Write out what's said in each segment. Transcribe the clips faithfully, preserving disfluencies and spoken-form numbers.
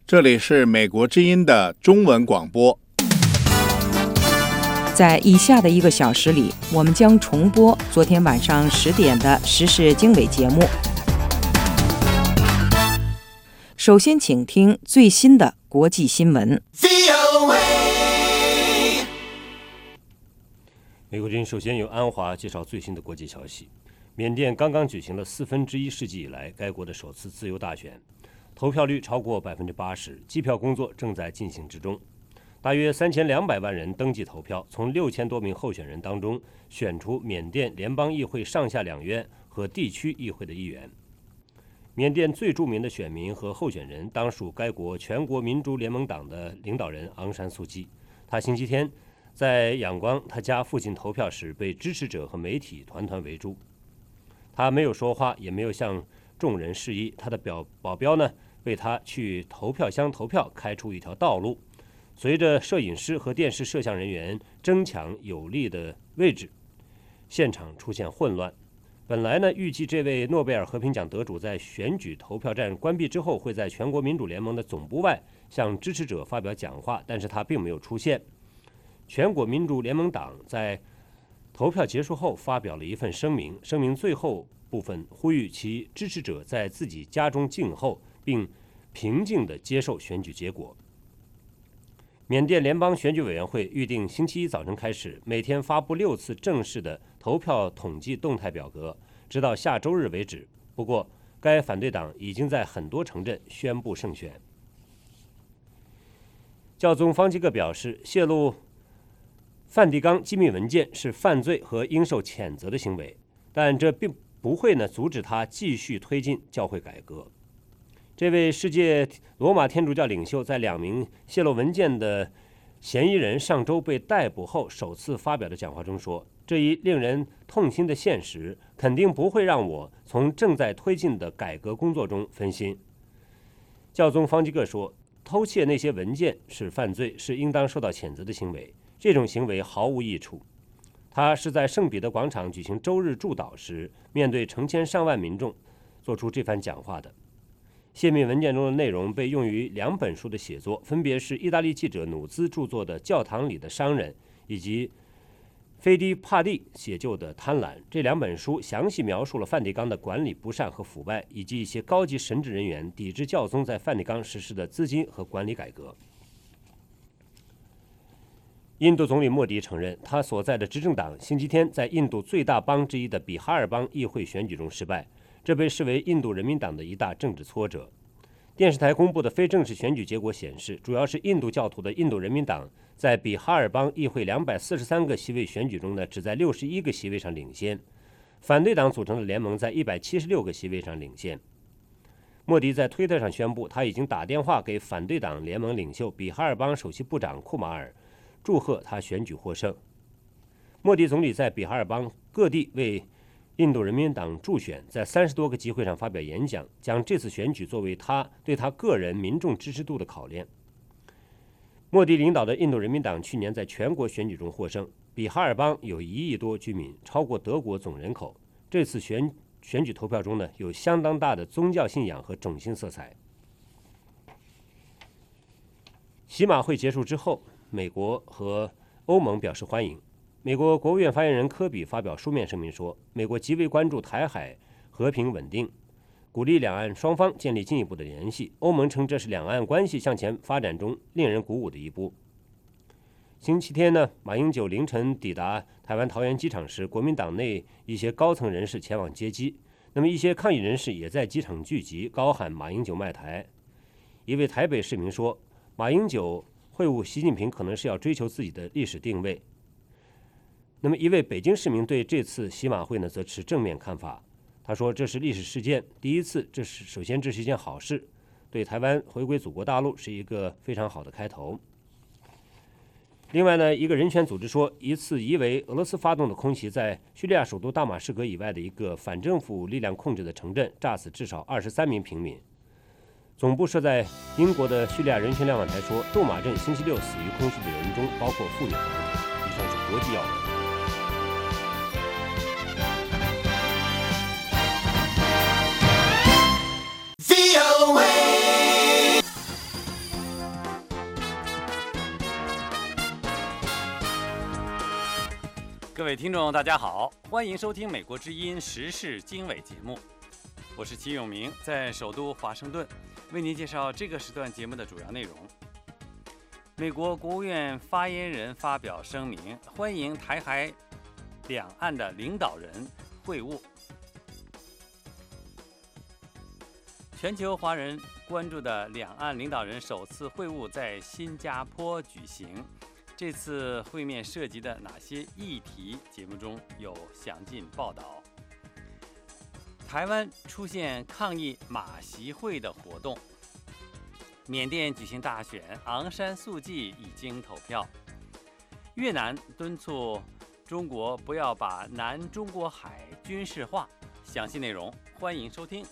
这里是美国之音的中文广播。 在以下的一个小时里，我们将重播昨天晚上十点的时事经纬节目。首先请听最新的国际新闻。 美国之音首先由安华介绍最新的国际消息。缅甸刚刚举行了四分之一世纪以来该国的首次自由大选，投票率超过百分之八十，计票工作正在进行之中。大约三千两百万人登记投票，从六千多名候选人当中选出缅甸联邦议会上下两院和地区议会的议员。缅甸最著名的选民和候选人当属该国全国民主联盟党的领导人昂山素季。他星期天在仰光他家附近投票时，被支持者和媒体团团围住。他没有说话，也没有向众人示意。他的表保镖呢，为他去投票箱投票开出一条道路。随着摄影师和电视摄像人员争抢有利的位置，现场出现混乱。本来呢，预计这位诺贝尔和平奖得主在选举投票站关闭之后，会在全国民主联盟的总部外向支持者发表讲话，但是他并没有出现。全国民主联盟党在投票结束后发表了一份声明，声明最后部分呼吁其支持者在自己家中静候，并平静地接受选举结果。缅甸联邦选举委员会预定星期一早晨开始，每天发布六次正式的投票统计动态表格，直到下周日为止。不过，该反对党已经在很多城镇宣布胜选。教宗方济各表示，泄露梵蒂冈机密文件是犯罪和应受谴责的行为，但这并不会呢阻止他继续推进教会改革。这位世界罗马天主教领袖在两名泄露文件的嫌疑人上周被逮捕后首次发表的讲话中说，这一令人痛心的现实肯定不会让我从正在推进的改革工作中分心。教宗方济各说，偷窃那些文件是犯罪，是应当受到谴责的行为，这种行为毫无益处。他是在圣彼得广场举行周日祝祷时，面对成千上万民众做出这番讲话的。泄密文件中的内容被用于两本书的写作，分别是意大利记者努兹著作的《教堂里的商人》以及菲迪帕蒂写就的《贪婪》。这两本书详细描述了梵蒂冈的管理不善和腐败，以及一些高级神职人员抵制教宗在梵蒂冈实施的资金和管理改革。印度总理莫迪承认，他所在的执政党星期天在印度最大邦之一的比哈尔邦议会选举中失败，这被视为印度人民党的一大政治挫折。电视台公布的非正式选举结果显示，主要是印度教徒的印度人民党在比哈尔邦议会两百四十三个席位选举中呢，只在六十一个席位上领先，反对党组成的联盟在一百七十六个席位上领先。莫迪在推特上宣布，他已经打电话给反对党联盟领袖比哈尔邦首席部长库马尔，祝贺他选举获胜。莫迪总理在比哈尔邦各地为印度人民党助选，在三十多个集会上发表演讲，将这次选举作为他对他个人民众支持度的考验。莫迪领导的印度人民党去年在全国选举中获胜。比哈尔邦有一亿多居民，超过德国总人口。这次选选举投票中呢，有相当大的宗教信仰和种姓色彩。喜马会结束之后，美国和欧盟表示欢迎。美国国务院发言人科比发表书面声明说，美国极为关注台海和平稳定，鼓励两岸双方建立进一步的联系。欧盟称这是两岸关系向前发展中令人鼓舞的一步。星期天呢，马英九凌晨抵达台湾桃园机场时，国民党内一些高层人士前往接机，那么一些抗议人士也在机场聚集，高喊马英九卖台。一位台北市民说，马英九会晤习近平可能是要追求自己的历史定位。那么一位北京市民对这次喜马会呢则持正面看法，他说这是历史事件，第一次，这是首先这是一件好事，对台湾回归祖国大陆是一个非常好的开头。另外呢，一个人权组织说，一次疑为俄罗斯发动的空袭在叙利亚首都大马士革以外的一个反政府力量控制的城镇，炸死至少二十三名平民。总部设在英国的叙利亚人权瞭望台说，杜马镇星期六死于空袭的人中包括妇女和儿童。以上是国际要闻。 各位听众，大家好，欢迎收听《美国之音时事经纬》节目，我是齐永明，在首都华盛顿为您介绍这个时段节目的主要内容。美国国务院发言人发表声明，欢迎台海两岸的领导人会晤。全球华人关注的两岸领导人首次会晤在新加坡举行。这次会面涉及的哪些议题？节目中有详尽报道。台湾出现抗议马习会的活动。缅甸举行大选，昂山素季已经投票。越南敦促中国不要把南中国海军事化。详细内容欢迎收听。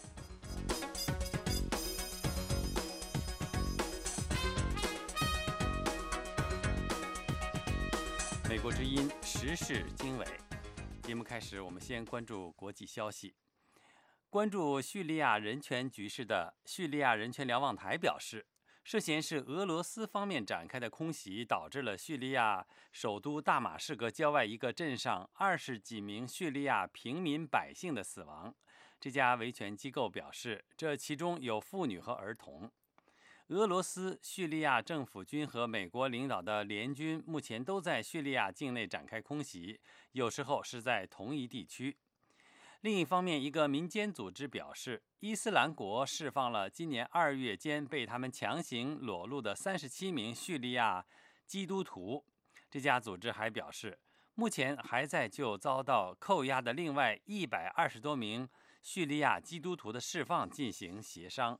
美国之音时事经纬节目开始，我们先关注国际消息。关注叙利亚人权局势的叙利亚人权瞭望台表示，涉嫌是俄罗斯方面展开的空袭，导致了叙利亚首都大马士革郊外一个镇上二十几名叙利亚平民百姓的死亡。这家维权机构表示，这其中有妇女和儿童。俄罗斯、叙利亚政府军和美国领导的联军目前都在叙利亚境内展开空袭，有时候是在同一地区。另一方面，一个民间组织表示，伊斯兰国释放了今年二月间被他们强行裸露的三十七名叙利亚基督徒。这家组织还表示，目前还在就遭到扣押的另外一百二十多名叙利亚基督徒的释放进行协商。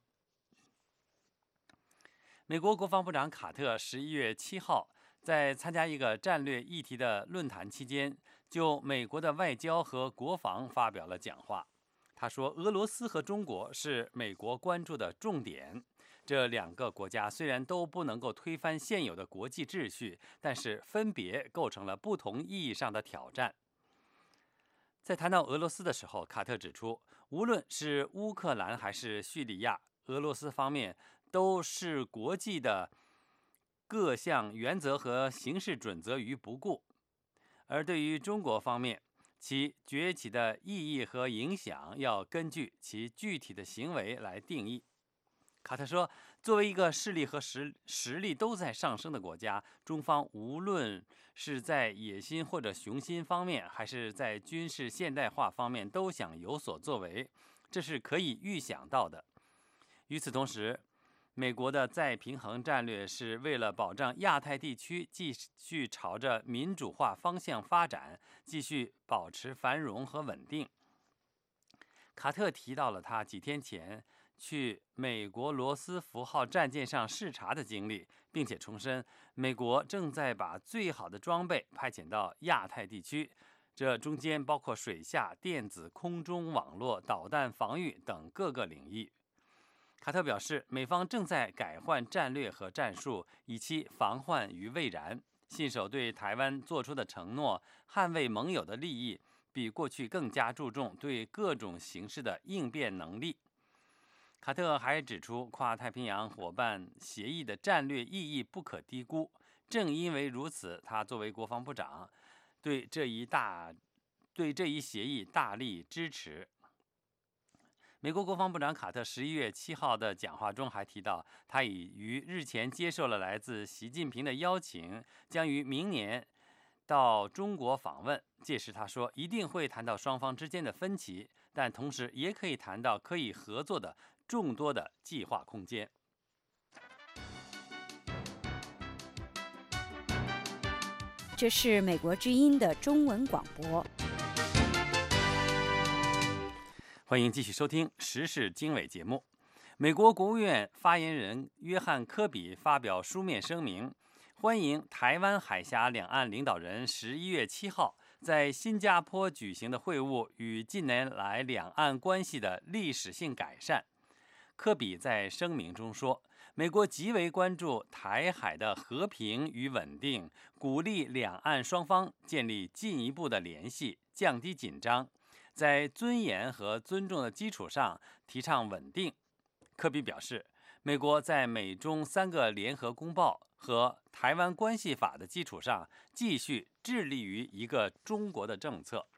美国国防部长卡特十一月七号在参加一个战略议题的论坛期间，就美国的外交和国防发表了讲话。他说，俄罗斯和中国是美国关注的重点。这两个国家虽然都不能够推翻现有的国际秩序，但是分别构成了不同意义上的挑战。在谈到俄罗斯的时候，卡特指出，无论是乌克兰还是叙利亚，俄罗斯方面都视国际的各项原则和行事准则于不顾，而对于中国方面，其崛起的意义和影响要根据其具体的行为来定义。卡特说，作为一个势力和实实力都在上升的国家，中方无论是在野心或者雄心方面，还是在军事现代化方面，都想有所作为，这是可以预想到的。与此同时，美国的再平衡战略是为了保障亚太地区继续朝着民主化方向发展，继续保持繁荣和稳定。卡特提到了他几天前去美国罗斯福号战舰上视察的经历，并且重申美国正在把最好的装备派遣到亚太地区，这中间包括水下、电子、空中网络、导弹防御等各个领域。卡特表示，美方正在改换战略和战术，以期防患于未然，信守对台湾做出的承诺，捍卫盟友的利益，比过去更加注重对各种形势的应变能力。卡特还指出，跨太平洋伙伴协议的战略意义不可低估。正因为如此，他作为国防部长，对这一大对这一协议大力支持。美国国防部长卡特十一月七号的讲话中还提到，他已于日前接受了来自习近平的邀请，将于明年到中国访问。届时他说，一定会谈到双方之间的分歧，但同时也可以谈到可以合作的众多的计划空间。 这是美国之音的中文广播。 欢迎继续收听时事经纬节目。美国国务院发言人约翰·科比发表书面声明，欢迎台湾海峡两岸领导人十一月七号在新加坡举行的会晤与近年来两岸关系的历史性改善。科比在声明中说，美国极为关注台海的和平与稳定，鼓励两岸双方建立进一步的联系，降低紧张，在尊严和尊重的基础上提倡稳定。科比表示，美国在美中三个联合公报和台湾关系法的基础上，继续致力于一个中国的政策。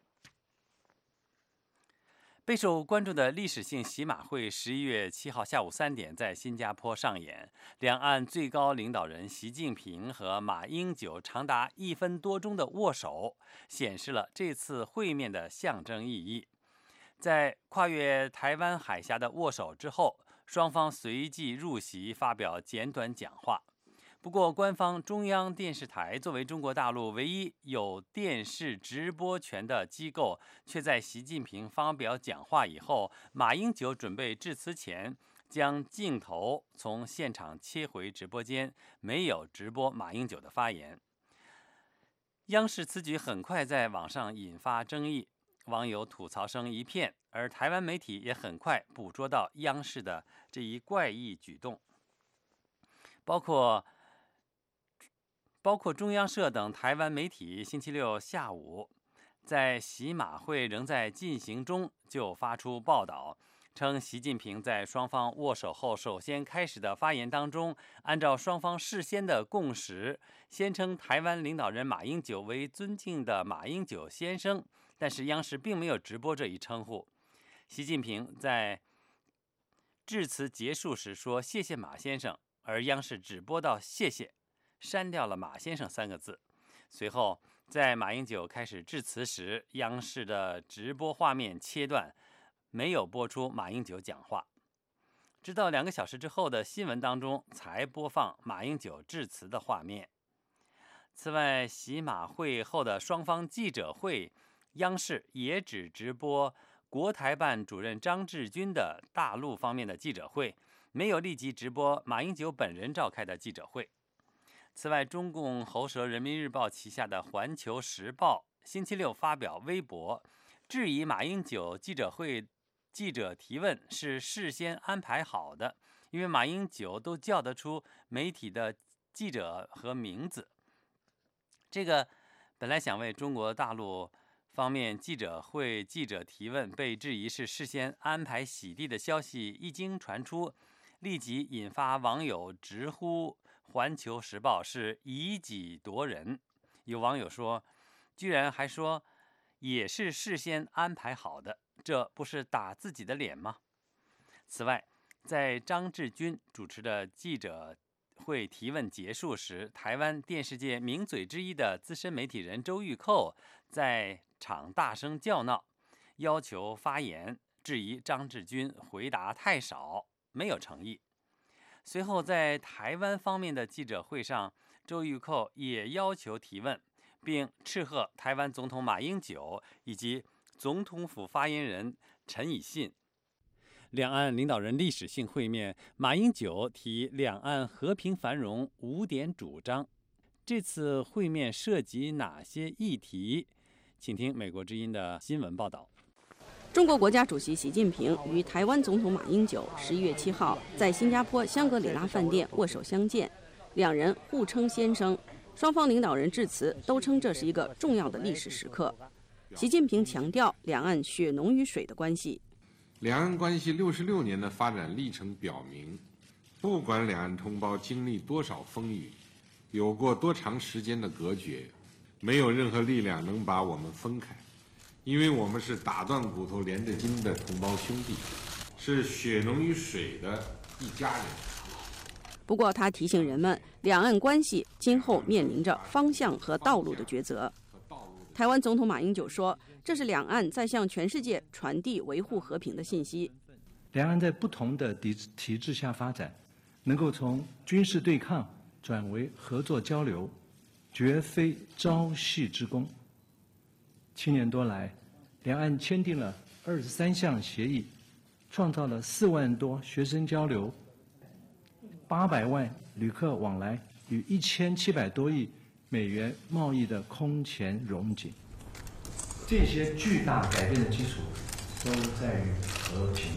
备受关注的历史性习马会十一月七号下午三点在新加坡上演，两岸最高领导人习近平和马英九长达一分多钟的握手，显示了这次会面的象征意义。在跨越台湾海峡的握手之后，双方随即入席发表简短讲话。不过，官方中央电视台作为中国大陆唯一有电视直播权的机构，却在习近平发表讲话以后，马英九准备致辞前，将镜头从现场切回直播间，没有直播马英九的发言。央视此举很快在网上引发争议，网友吐槽声一片，而台湾媒体也很快捕捉到央视的这一怪异举动，包括包括中央社等台湾媒体星期六下午在习马会仍在进行中就发出报道，称习近平在双方握手后首先开始的发言当中，按照双方事先的共识，先称台湾领导人马英九为尊敬的马英九先生，但是央视并没有直播这一称呼。习近平在致辞结束时说谢谢马先生，而央视只播到谢谢，删掉了马先生三个字。随后在马英九开始致辞时，央视的直播画面切断，没有播出马英九讲话。直到两个小时之后的新闻当中才播放马英九致辞的画面。此外，习马会后的双方记者会，央视也只直播国台办主任张志军的大陆方面的记者会，没有立即直播马英九本人召开的记者会。此外，中共喉舌人民日报旗下的环球时报星期六发表微博，质疑马英九记者会记者提问是事先安排好的，因为马英九都叫得出媒体的记者和名字。这个本来想为中国大陆方面记者会记者提问被质疑是事先安排洗地的消息一经传出，立即引发网友直呼环球时报是以己夺人。有网友说，居然还说也是事先安排好的，这不是打自己的脸吗？此外，在张志军主持的记者会提问结束时，台湾电视界名嘴之一的资深媒体人周玉蔻在场大声叫闹，要求发言，质疑张志军回答太少，没有诚意。随后在台湾方面的记者会上，周玉蔻也要求提问，并斥喝台湾总统马英九以及总统府发言人陈以信。两岸领导人历史性会面，马英九提两岸和平繁荣五点主张。这次会面涉及哪些议题？请听美国之音的新闻报道。 中国国家主席习近平与台湾总统马英九十一月七号在新加坡香格里拉饭店握手相见，两人互称先生。双方领导人致辞都称这是一个重要的历史时刻。习近平强调两岸血浓于水的关系。 两岸关系六十六年的发展历程表明，不管两岸同胞经历多少风雨，有过多长时间的隔绝，没有任何力量能把我们分开，因为我们是打断骨头连着筋的同胞兄弟，是血浓于水的一家人。 不过他提醒人们，两岸关系今后面临着方向和道路的抉择。台湾总统马英九说，这是两岸在向全世界传递维护和平的信息。 两岸在不同的体制下发展，能够从军事对抗转为合作交流，绝非朝夕之功。七年多来，两岸签订了二十三项协议，创造了四万多学生交流、八百万旅客往来与一千七百多亿美元贸易的空前荣景。这些巨大改变的基础都在于和平。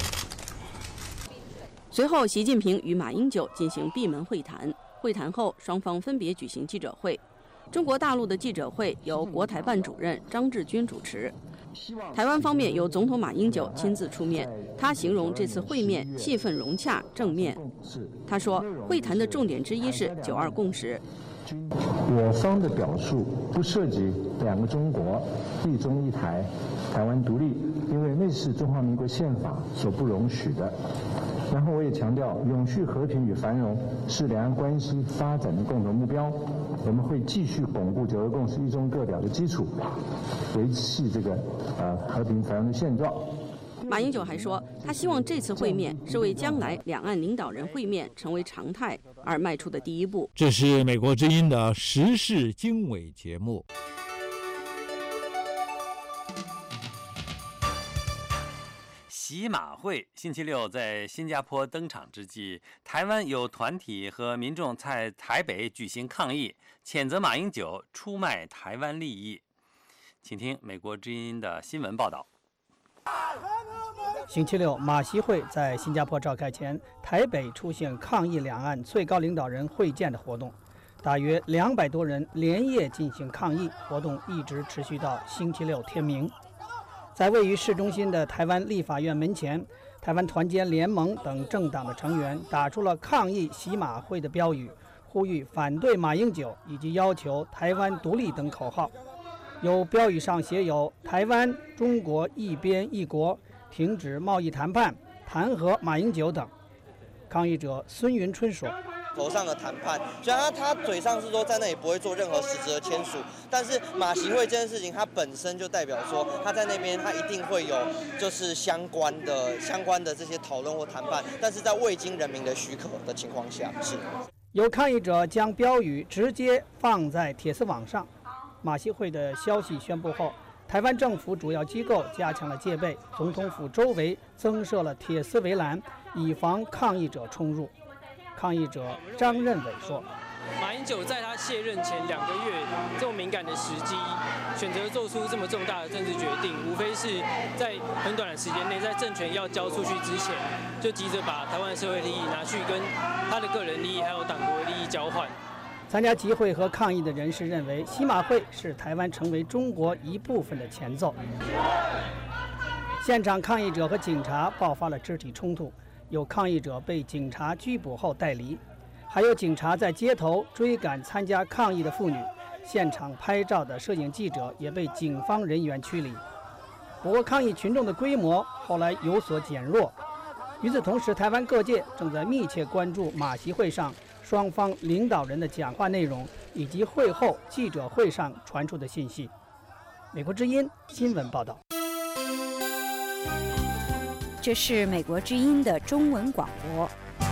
随后，习近平与马英九进行闭门会谈。会谈后，双方分别举行记者会。 中国大陆的记者会由国台办主任张志军主持。台湾方面由总统马英九亲自出面，他形容这次会面气氛融洽、正面。他说，会谈的重点之一是九二共识。 我方的表述不涉及两个中国、一中一台、台湾独立，因为那是中华民国宪法所不容许的。然后我也强调，永续和平与繁荣是两岸关系发展的共同目标。我们会继续巩固九二共识一中各表的基础，维系这个呃和平繁荣的现状。 马英九还说，他希望这次会面是为将来两岸领导人会面成为常态而迈出的第一步。 这是美国之音的时事经纬节目。 习马会星期六在新加坡登场之际，台湾有团体和民众在台北举行抗议，谴责马英九出卖台湾利益。请听美国之音的新闻报道。 星期六，马习会在新加坡召开前，台北出现抗议两岸最高领导人会见的活动，大约两百多人连夜进行抗议，活动一直持续到星期六天明。在位于市中心的台湾立法院门前，台湾团结联盟等政党的成员打出了抗议习马会的标语，呼吁反对马英九以及要求台湾独立等口号。有标语上写有台湾、中国一边一国、停止贸易谈判、弹劾马英九等。抗议者孙云春说， 头上的谈判，虽然他嘴上是说在那里不会做任何实质的签署，但是马习会这件事情，它本身就代表说他在那边他一定会有就是相关的相关的这些讨论或谈判，但是在未经人民的许可的情况下是。 有抗议者将标语直接放在铁丝网上。马习会的消息宣布后，台湾政府主要机构加强了戒备，总统府周围增设了铁丝围栏，以防抗议者冲入。抗议者张任伟说， 马英九在他卸任前两个月这么敏感的时机，选择做出这么重大的政治决定，无非是在很短的时间内，在政权要交出去之前，就急着把台湾社会利益拿去跟他的个人利益还有党国利益交换。 参加集会和抗议的人士认为，习马会是台湾成为中国一部分的前奏。现场抗议者和警察爆发了肢体冲突，有抗议者被警察拘捕后带离，还有警察在街头追赶参加抗议的妇女，现场拍照的摄影记者也被警方人员驱离。不过，抗议群众的规模后来有所减弱。与此同时，台湾各界正在密切关注马习会上双方领导人的讲话内容，以及会后记者会上传出的信息。美国之音新闻报道。 这是美国之音的中文广播。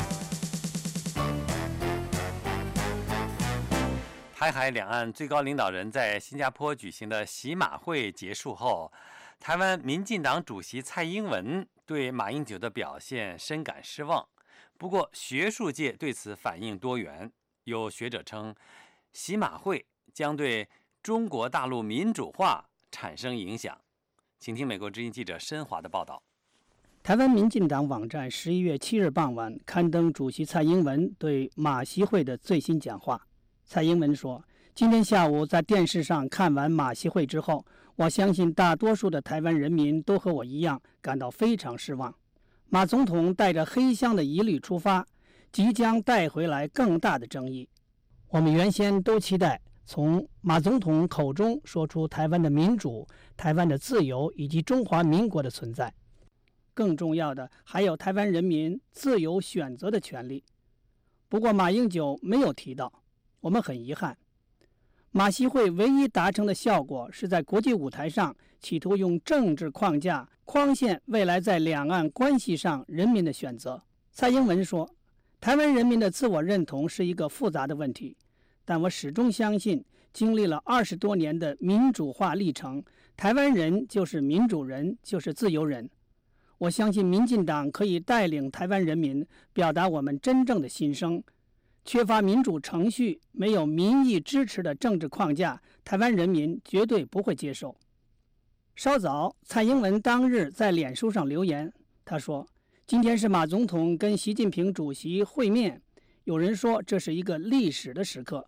台海两岸最高领导人在新加坡举行的习马会结束后，台湾民进党主席蔡英文对马英九的表现深感失望。不过，学术界对此反应多元，有学者称，习马会将对中国大陆民主化产生影响。请听美国之音记者申华的报道。 台湾民进党网站十一月七日傍晚刊登主席蔡英文对马习会的最新讲话。蔡英文说，今天下午在电视上看完马习会之后，我相信大多数的台湾人民都和我一样感到非常失望。马总统带着黑箱的疑虑出发，即将带回来更大的争议。我们原先都期待从马总统口中说出台湾的民主、台湾的自由以及中华民国的存在。更重要的还有台湾人民自由选择的权利。不过马英九没有提到，我们很遗憾。马习会唯一达成的效果是在国际舞台上企图用政治框架框限未来在两岸关系上人民的选择。蔡英文说，台湾人民的自我认同是一个复杂的问题，但我始终相信，经历了二十多年的民主化历程，台湾人就是民主人，就是自由人。我相信民进党可以带领台湾人民表达我们真正的心声。缺乏民主程序、没有民意支持的政治框架，台湾人民绝对不会接受。稍早，蔡英文当日在脸书上留言，他说，今天是马总统跟习近平主席会面，有人说这是一个历史的时刻，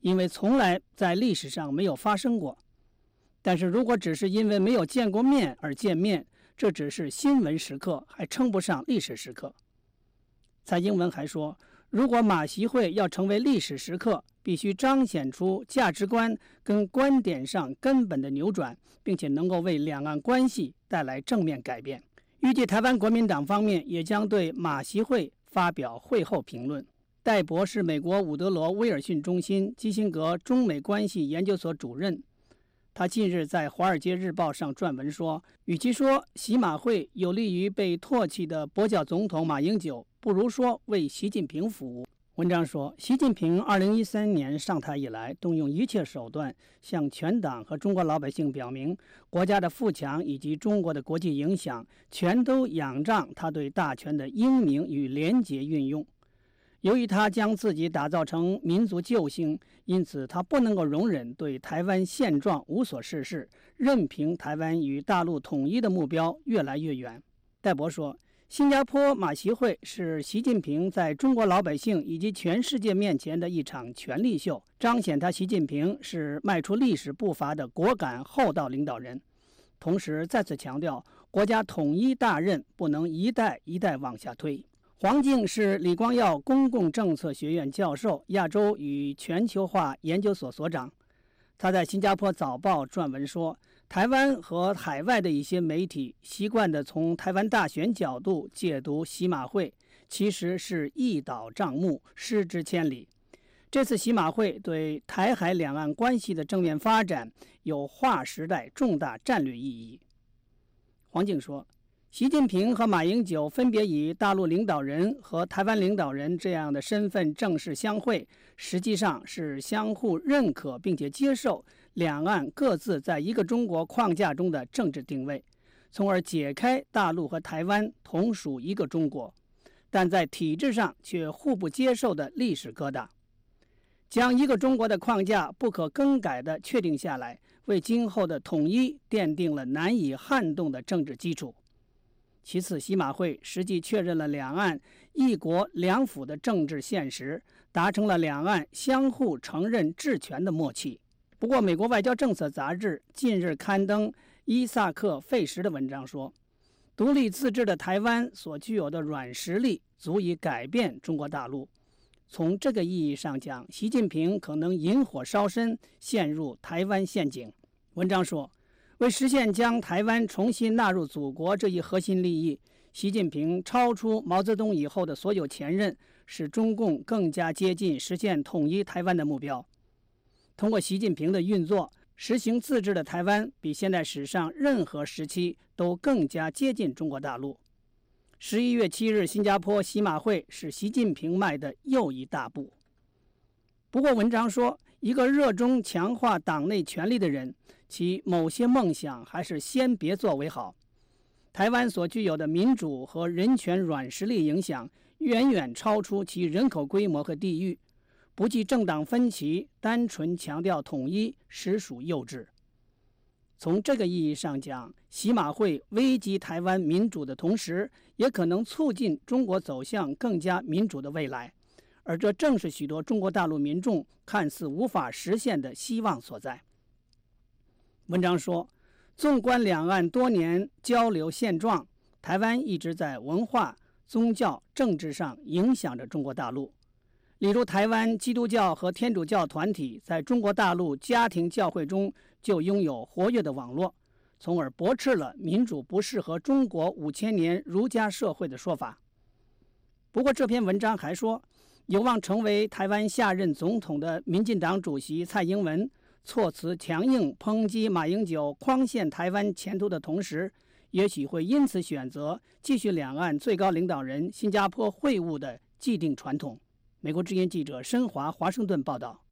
因为从来在历史上没有发生过。但是如果只是因为没有见过面而见面，这只是新闻时刻，还称不上历史时刻。蔡英文还说，如果马习会要成为历史时刻，必须彰显出价值观跟观点上根本的扭转，并且能够为两岸关系带来正面改变。预计台湾国民党方面也将对马习会发表会后评论。戴博是美国伍德罗威尔逊中心基辛格中美关系研究所主任，他近日在《华尔街日报》上撰文说，与其说习马会有利于被唾弃的跛脚总统马英九，不如说为习近平服务。文章说，习近平二零一三年上台以来，动用一切手段向全党和中国老百姓表明，国家的富强以及中国的国际影响，全都仰仗他对大权的英明与廉洁运用。由于他将自己打造成民族救星，因此他不能够容忍对台湾现状无所事事，任凭台湾与大陆统一的目标越来越远。戴博说，新加坡马习会是习近平在中国老百姓以及全世界面前的一场权力秀，彰显他习近平是迈出历史步伐的果敢厚道领导人。同时再次强调，国家统一大任不能一代一代往下推。黄敬是李光耀公共政策学院教授，亚洲与全球化研究所所长。他在新加坡早报撰文说，台湾和海外的一些媒体习惯地从台湾大选角度解读习马会，其实是一倒账目，失之千里。这次习马会对台海两岸关系的正面发展有划时代重大战略意义。黄敬说，习近平和马英九分别以大陆领导人和台湾领导人这样的身份正式相会，实际上是相互认可并且接受两岸各自在一个中国框架中的政治定位，从而解开大陆和台湾同属一个中国，但在体制上却互不接受的历史疙瘩。将一个中国的框架不可更改地确定下来，为今后的统一奠定了难以撼动的政治基础。其次，习马会实际确认了两岸一国两府的政治现实，达成了两岸相互承认治权的默契。不过，美国外交政策杂志近日刊登伊萨克·费什的文章说，独立自治的台湾所具有的软实力足以改变中国大陆。从这个意义上讲，习近平可能引火烧身，陷入台湾陷阱。文章说，为实现将台湾重新纳入祖国这一核心利益，习近平超出毛泽东以后的所有前任，使中共更加接近实现统一台湾的目标。通过习近平的运作，实行自治的台湾比现代史上任何时期都更加接近中国大陆。十一月七日，新加坡习马会是习近平迈的又一大步。不过，文章说，一个热衷强化党内权力的人，其某些梦想还是先别做为好。台湾所具有的民主和人权软实力影响，远远超出其人口规模和地域。不计政党分歧，单纯强调统一，实属幼稚。从这个意义上讲，习马会危及台湾民主的同时，也可能促进中国走向更加民主的未来，而这正是许多中国大陆民众看似无法实现的希望所在。文章说，纵观两岸多年交流现状，台湾一直在文化、宗教、政治上影响着中国大陆。例如，台湾基督教和天主教团体在中国大陆家庭教会中就拥有活跃的网络，从而驳斥了民主不适合中国五千年儒家社会的说法。不过，这篇文章还说，有望成为台湾下任总统的民进党主席蔡英文措辞强硬抨击马英九诓陷台湾前途的同时，也许会因此选择继续两岸最高领导人新加坡会晤的既定传统。美国之音记者申华华盛顿报道。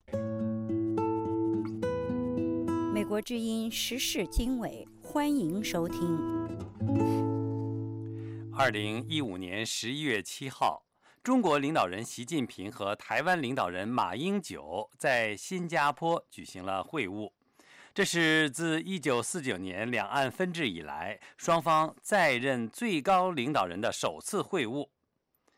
美国之音时事经纬，欢迎收听。 二零一五年十一月七号，中国领导人习近平和台湾领导人马英九在新加坡举行了会晤，这是自一九四九年两岸分治以来，双方在任最高领导人的首次会晤。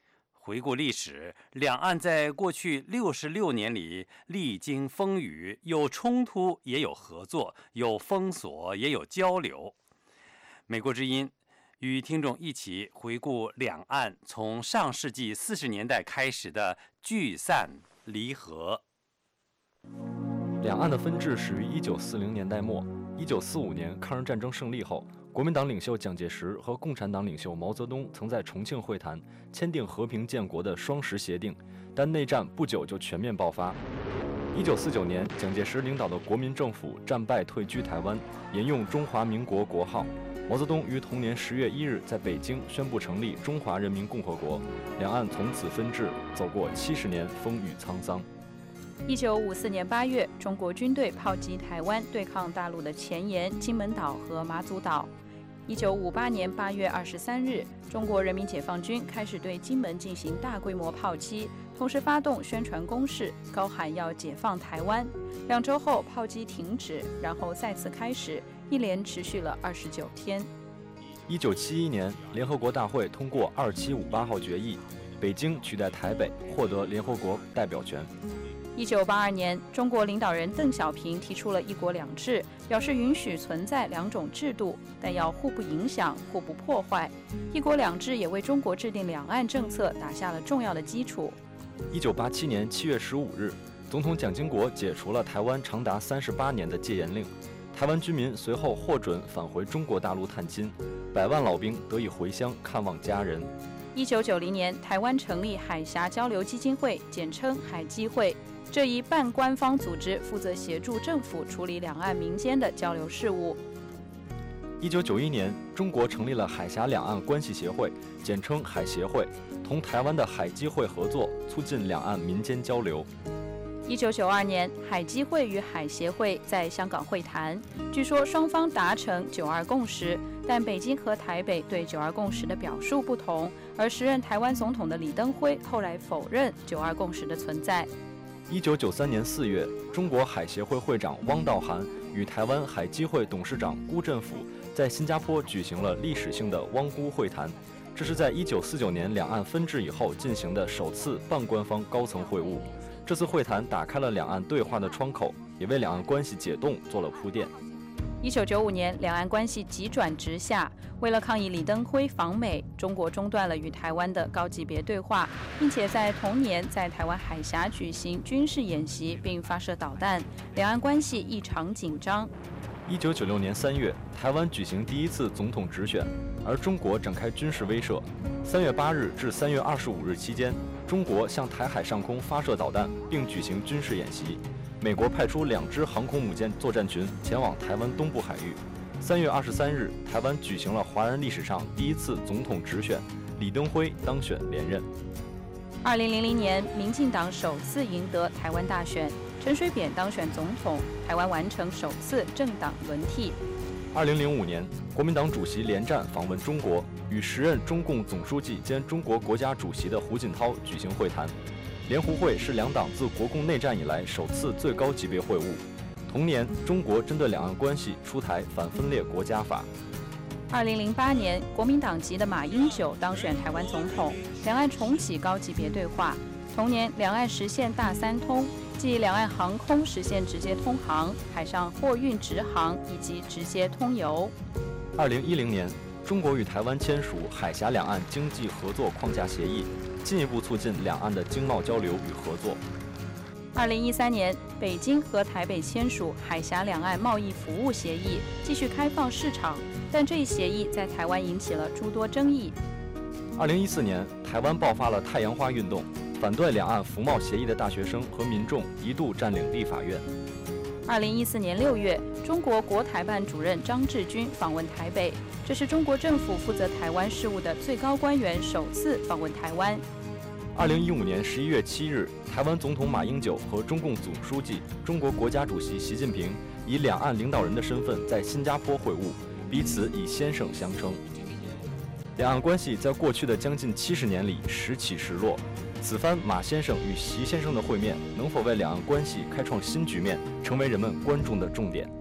回顾历史，两岸在过去六十六年里历经风雨，有冲突也有合作，有封锁也有交流。美国之音与听众一起回顾两岸从上世纪四十年代开始的聚散离合。 两岸的分治始于一九四零年代末。一九四五年抗日战争胜利后，国民党领袖蒋介石和共产党领袖毛泽东曾在重庆会谈签订和平建国的双十协定，但内战不久就全面爆发。一九四九年，蒋介石领导的国民政府战败退居台湾，沿用中华民国国号。毛泽东于同年十月一日在北京宣布成立中华人民共和国，两岸从此分治，走过七十年风雨沧桑。 一九五四年八月，中国军队炮击台湾，对抗大陆的前沿金门岛和马祖岛。一九五八年八月二十三日，中国人民解放军开始对金门进行大规模炮击，同时发动宣传攻势，高喊要解放台湾。两周后，炮击停止，然后再次开始，一连持续了二十九天。 一九七一年，联合国大会通过二七五八号决议，北京取代台北，获得联合国代表权。 一九八二年，中国领导人邓小平提出了一国两制，表示允许存在两种制度，但要互不影响、互不破坏。一国两制也为中国制定两岸政策打下了重要的基础。 一九八七年七月十五日，总统蒋经国解除了台湾长达三十八年的戒严令，台湾居民随后获准返回中国大陆探亲，百万老兵得以回乡看望家人。 一九九零年，台湾成立海峡交流基金会，简称海基会。这一半官方组织负责协助政府处理两岸民间的交流事务。 一九九一年，中国成立了海峡两岸关系协会，简称海协会，同台湾的海基会合作，促进两岸民间交流。 一九九二年，海基会与海协会在香港会谈，据说双方达成九二共识，但北京和台北对九二共识的表述不同，而时任台湾总统的李登辉后来否认九二共识的存在。 一九九三年四月，中国海协会会长汪道涵与台湾海基会董事长辜振甫在新加坡举行了历史性的汪辜会谈，这是在一九四九年两岸分治以后进行的首次半官方高层会晤。这次会谈打开了两岸对话的窗口，也为两岸关系解冻做了铺垫。 一九九五年，两岸关系急转直下。为了抗议李登辉访美，中国中断了与台湾的高级别对话，并且在同年在台湾海峡举行军事演习，并发射导弹，两岸关系异常紧张。 一九九六年三月，台湾举行第一次总统直选，而中国展开军事威慑。三月八日至三月二十五日期间，中国向台海上空发射导弹，并举行军事演习。美国派出两支航空母舰作战群前往台湾东部海域。三月二十三日，台湾举行了华人历史上第一次总统直选，李登辉当选连任。 二零零零年，民进党首次赢得台湾大选，陈水扁当选总统，台湾完成首次政党轮替。 二零零五年，国民党主席连战访问中国，与时任中共总书记兼中国国家主席的胡锦涛举行会谈。联胡会是两党自国共内战以来首次最高级别会晤。同年，中国针对两岸关系出台反分裂国家法。 二零零八年，国民党籍的马英九当选台湾总统，两岸重启高级别对话。同年，两岸实现大三通，即两岸航空实现直接通航，海上货运直航以及直接通邮。 二零一零年，中国与台湾签署海峡两岸经济合作框架协议，进一步促进两岸的经贸交流与合作。 二零一三年，北京和台北签署海峡两岸贸易服务协议，继续开放市场，但这一协议在台湾引起了诸多争议。 二零一四年，台湾爆发了太阳花运动，反对两岸服贸协议的大学生和民众一度占领立法院。 二零一四年六月，中国国台办主任张志军访问台北，这是中国政府负责台湾事务的最高官员首次访问台湾。 二零一五年十一月七日，台湾总统马英九和中共总书记、中国国家主席习近平以两岸领导人的身份在新加坡会晤，彼此以先生相称。两岸关系在过去的将近七十年里时起时落，此番马先生与习先生的会面能否为两岸关系开创新局面，成为人们关注的重点。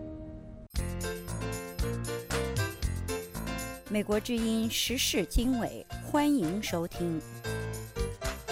美国之音时事经纬，欢迎收听。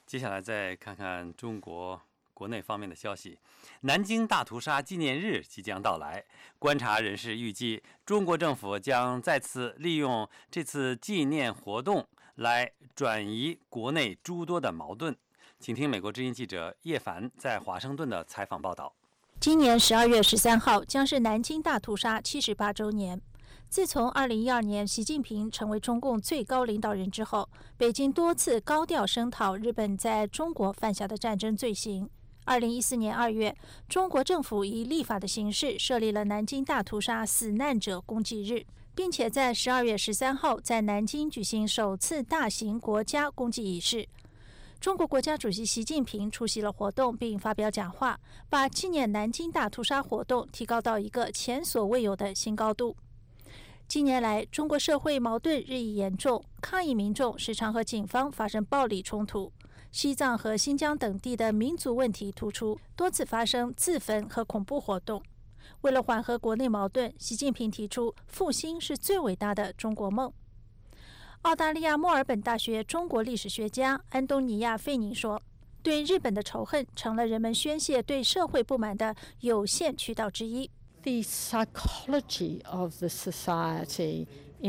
接下来再看看中国国内方面的消息。南京大屠杀纪念日即将到来，观察人士预计，中国政府将再次利用这次纪念活动来转移国内诸多的矛盾。请听美国之音记者叶凡在华盛顿的采访报道。 今年十二月十三号将是南京大屠杀七十八周年。自从二零一二年习近平成为中共最高领导人之后，北京多次高调声讨日本在中国犯下的战争罪行。二零一四年二月，中国政府以立法的形式设立了南京大屠杀死难者公祭日，并且在十二月十三号在南京举行首次大型国家公祭仪式。中国国家主席习近平出席了活动并发表讲话，把纪念南京大屠杀活动提高到一个前所未有的新高度。近年来，中国社会矛盾日益严重，抗议民众时常和警方发生暴力冲突。西藏和新疆等地的民族问题突出，多次发生自焚和恐怖活动。为了缓和国内矛盾，习近平提出复兴是最伟大的中国梦。澳大利亚墨尔本大学中国历史学家安东尼亚·费宁说，对日本的仇恨成了人们宣泄对社会不满的有限渠道之一。 The psychology of the society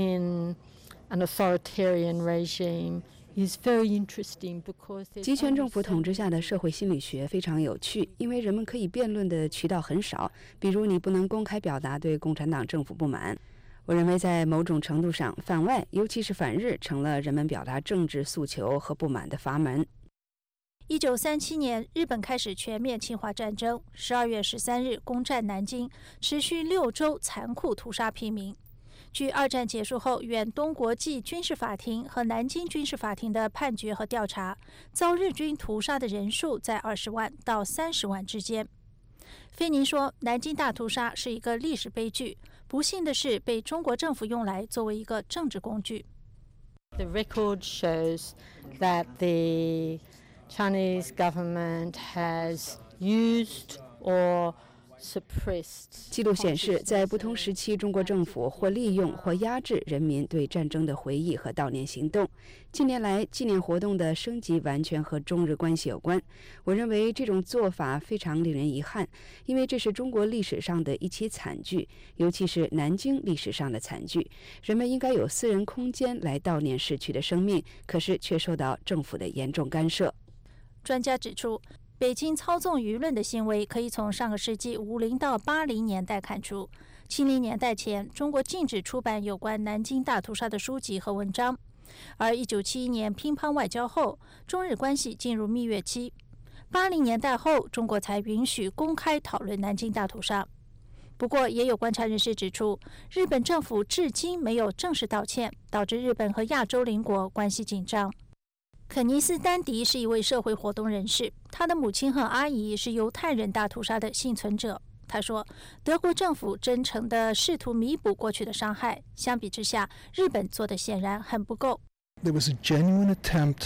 in an authoritarian regime is very interesting because 集权政府统治下的社会心理学非常有趣，因为人们可以辩论的渠道很少，比如你不能公开表达对共产党政府不满。我认为在某种程度上，反外，尤其是反日，成了人们表达政治诉求和不满的阀门。 一九三七年，日本开始全面侵华战争。十二月十三日，攻占南京，持续六周，残酷屠杀平民。据二战结束后远东国际军事法庭和南京军事法庭的判决和调查，遭日军屠杀的人数在二十万到三十万之间。费宁说，南京大屠杀是一个历史悲剧，不幸的是被中国政府用来作为一个政治工具。 The record shows that the Chinese government has used or suppressed. 记录显示，在不同时期，中国政府或利用或压制人民对战争的回忆和悼念行动。近年来，纪念活动的升级完全和中日关系有关。我认为这种做法非常令人遗憾，因为这是中国历史上的一起惨剧，尤其是南京历史上的惨剧。人们应该有私人空间来悼念逝去的生命，可是却受到政府的严重干涉。 专家指出，北京操纵舆论的行为可以从上个世纪五零到八零年代看出。七零年代前，中国禁止出版有关南京大屠杀的书籍和文章，而一九七一年乒乓外交后，中日关系进入蜜月期。八零年代后，中国才允许公开讨论南京大屠杀。不过，也有观察人士指出，日本政府至今没有正式道歉，导致日本和亚洲邻国关系紧张。肯尼斯·丹迪是一位社会活动人士，他的母亲和阿姨是犹太人大屠杀的幸存者。他说，德国政府真诚地试图弥补过去的伤害，相比之下，日本做的显然很不够。 There was a genuine attempt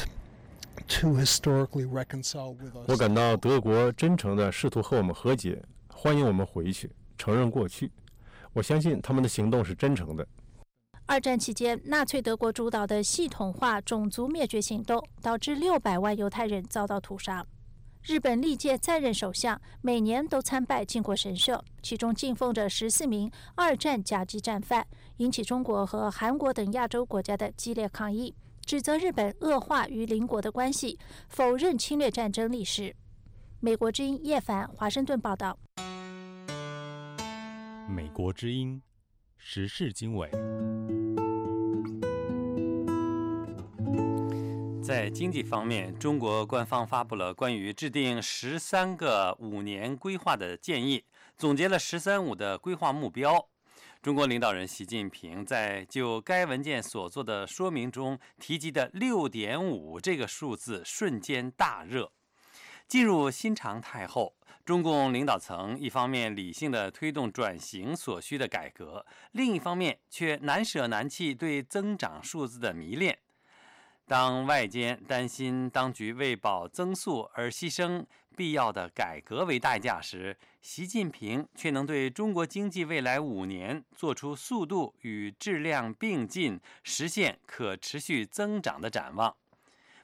to historically reconcile with us. 我感到德国真诚地试图和我们和解，欢迎我们回去，承认过去。我相信他们的行动是真诚的。 二战期间，纳粹德国主导的系统化种族灭绝行动导致六百万犹太人遭到屠杀。日本历届在任首相每年都参拜靖国神社，其中敬奉着十四名二战甲级战犯，引起中国和韩国等亚洲国家的激烈抗议，指责日本恶化与邻国的关系，否认侵略战争历史。美国之音叶凡华盛顿报道。 美国之音时事经纬。 在经济方面，中国官方发布了关于制定十三个五年规划的建议，总结了“十三五”的规划目标。中国领导人习近平在就该文件所做的说明中提及的 六点五 这个数字瞬间大热。进入新常态后，中共领导层一方面理性地推动转型所需的改革，另一方面却难舍难弃对增长数字的迷恋。当外间担心当局为保增速而牺牲必要的改革为代价时，习近平却能对中国经济未来五年做出速度与质量并进、实现可持续增长的展望。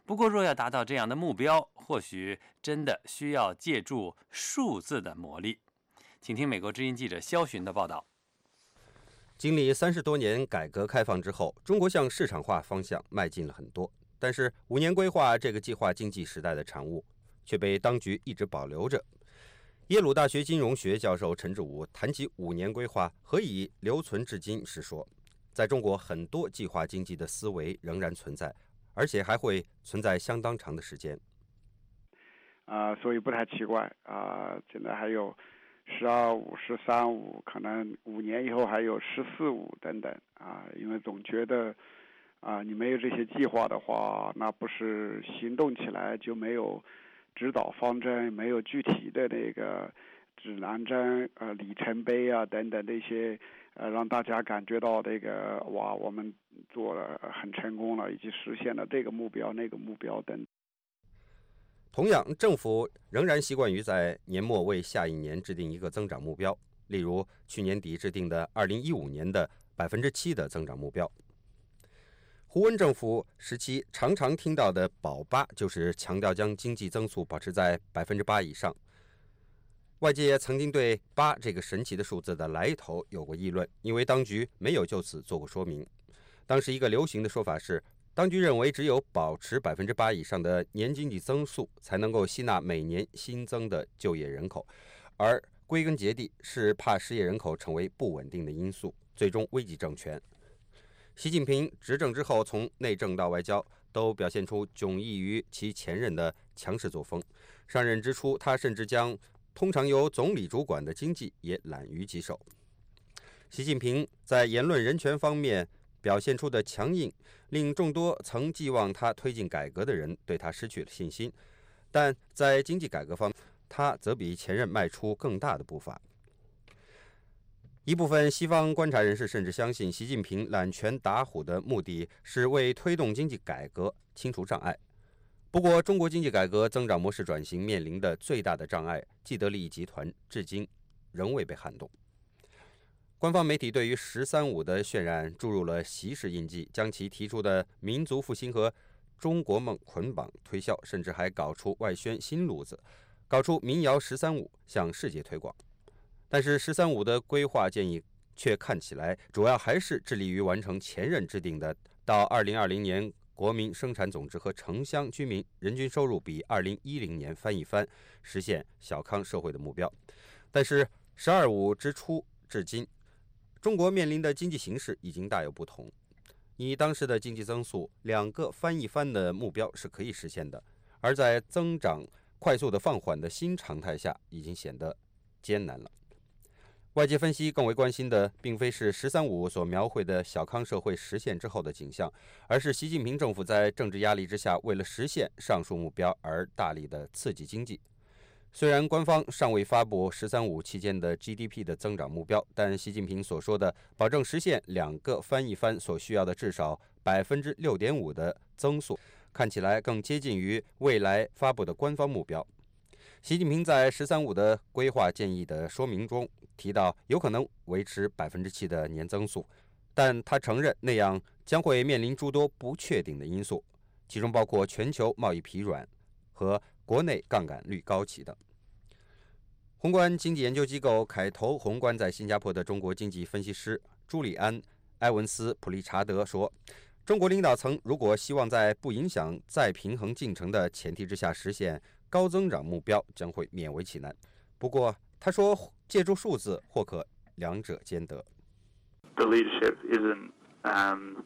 不过，若要达到这样的目标，或许真的需要借助数字的魔力。请听美国之音记者肖寻的报道。 经历三十多年改革开放之后，中国向市场化方向迈进了很多，但是五年规划这个计划经济时代的产物却被当局一直保留着。耶鲁大学金融学教授陈志武谈及五年规划何以留存至今时说，在中国很多计划经济的思维仍然存在，而且还会存在相当长的时间。 啊、呃，所以不太奇怪啊、呃，现在还有十二五、十三五，可能五年以后还有十四五等等啊，因为总觉得啊，你没有这些计划的话，那不是行动起来就没有指导方针，没有具体的那个指南针、呃里程碑啊等等那些呃让大家感觉到这个哇，我们做了很成功了，以及实现了这个目标、那个目标等。 同样，政府仍然习惯于在年末为下一年制定一个增长目标，例如去年底制定的二零一五年的百分之七的增长目标。胡温政府时期常常听到的保八，就是强调将经济增速保持在百分之八以上。外界曾经对八这个神奇的数字的来头有过议论，因为当局没有就此做过说明。当时一个流行的说法是，当局认为只有保持百分之八以上的年经济增速，才能够吸纳每年新增的就业人口，而归根结底是怕失业人口成为不稳定的因素，最终危及政权。习近平执政之后，从内政到外交都表现出迥异于其前任的强势作风。上任之初，他甚至将通常由总理主管的经济也揽于己手。习近平在言论人权方面表现出的强硬，令众多曾寄望他推进改革的人对他失去了信心。但在经济改革方面，他则比前任迈出更大的步伐。一部分西方观察人士甚至相信，习近平揽权打虎的目的是为推动经济改革清除障碍。不过，中国经济改革增长模式转型面临的最大的障碍——既得利益集团，至今仍未被撼动。官方媒体对于“十三五”的渲染注入了习式印记，将其提出的民族复兴和中国梦捆绑推销，甚至还搞出外宣新路子，搞出民谣“十三五”向世界推广。但是“十三五”的规划建议却看起来主要还是致力于完成前任制定的到二零二零年国民生产总值和城乡居民人均收入比二零一零年翻一番，实现小康社会的目标。但是“十二五”之初至今，中国面临的经济形势已经大有不同。以当时的经济增速，两个翻一番的目标是可以实现的，而在增长快速的放缓的新常态下，已经显得艰难了。外界分析更为关心的，并非是“十三五”所描绘的小康社会实现之后的景象，而是习近平政府在政治压力之下，为了实现上述目标而大力的刺激经济。虽然官方尚未发布“十三五”期间的 G D P 的增长目标，但习近平所说的保证实现两个翻一番所需要的至少百分之六点五的增速，看起来更接近于未来发布的官方目标。习近平在“十三五”的规划建议的说明中提到，有可能维持百分之七的年增速，但他承认那样将会面临诸多不确定的因素，其中包括全球贸易疲软和国内杠杆率高企等。宏观经济研究机构凯投宏观在新加坡的中国经济分析师朱利安·埃文斯·普利查德说，中国领导层如果希望在不影响再平衡进程的前提之下实现高增长目标，将会勉为其难。不过他说，借助数字或可两者兼得。 The leadership isn't, um,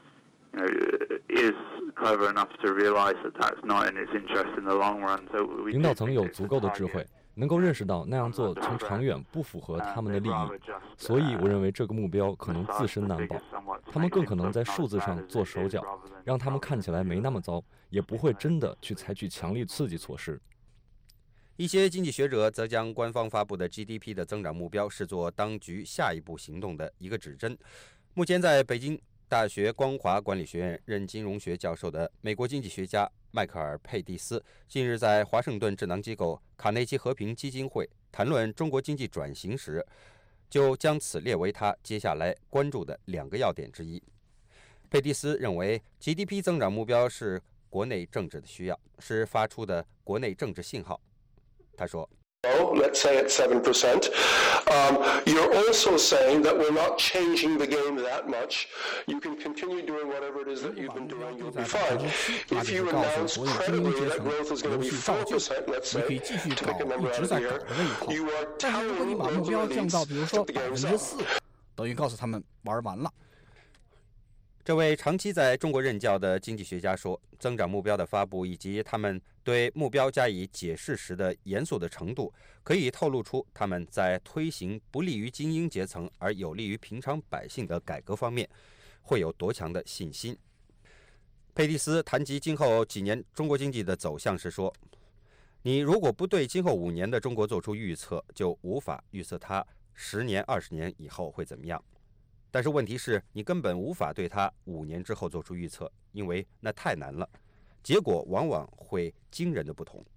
you know, is clever enough to realize that that's not in its interest in the long run. So we 领导层有足够的智慧，能够认识到那样做从长远不符合他们的利益，所以我认为这个目标可能自身难保。他们更可能在数字上做手脚，让他们看起来没那么糟，也不会真的去采取强力刺激措施。 一些经济学者则将官方发布的 G D P 的增长目标视作当局下一步行动的一个指针。目前在北京大学光华管理学院任金融学教授的美国经济学家迈克尔·佩蒂斯近日在华盛顿智囊机构卡内基和平基金会谈论中国经济转型时，就将此列为他接下来关注的两个要点之一。佩蒂斯认为 G D P 增长目标是国内政治的需要，是发出的国内政治信号。他说。 Let's say it's seven percent. Um, you're also saying that we're not changing the game that much. You can continue doing whatever it is that you've been doing. You'll be fine. If you announce credibly that growth is going to be four percent, let's say, to pick a number out of the air, you are telling local elites that the game's up. 等于告诉他们玩完了。 这位长期在中国任教的经济学家说，增长目标的发布以及他们对目标加以解释时的严肃的程度，可以透露出他们在推行不利于精英阶层而有利于平常百姓的改革方面会有多强的信心。佩蒂斯谈及今后几年中国经济的走向时说，你如果不对今后五年的中国做出预测，就无法预测它十年、二十年以后会怎么样。但是问题是，你根本无法对它五年之后做出预测，因为那太难了，结果往往会惊人的不同。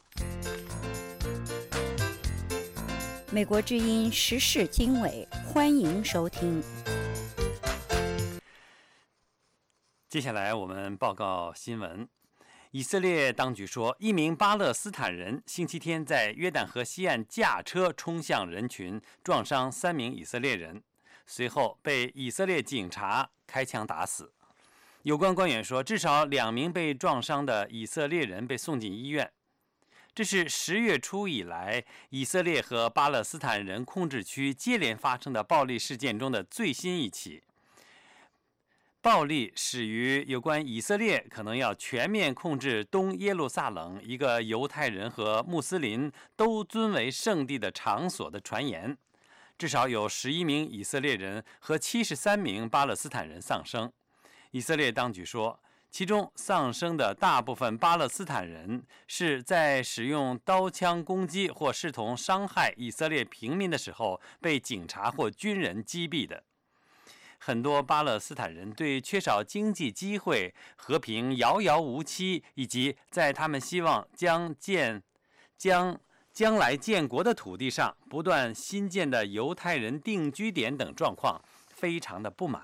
美国之音时事经纬，欢迎收听。 接下来我们报告新闻。以色列当局说，一名巴勒斯坦人星期天在约旦河西岸驾车冲向人群，撞伤三名以色列人，随后被以色列警察开枪打死。有关官员说，至少两名被撞伤的以色列人被送进医院。这是十月初以来以色列和巴勒斯坦人控制区接连发生的暴力事件中的最新一起。暴力始于有关以色列可能要全面控制东耶路撒冷一个犹太人和穆斯林都尊为圣地的场所的传言。至少有十一名以色列人和七十三名巴勒斯坦人丧生。以色列当局说，其中丧生的大部分巴勒斯坦人是在使用刀枪攻击或试图伤害以色列平民的时候被警察或军人击毙的。很多巴勒斯坦人对缺少经济机会、和平遥遥无期，以及在他们希望将建将将来建国的土地上不断新建的犹太人定居点等状况非常的不满。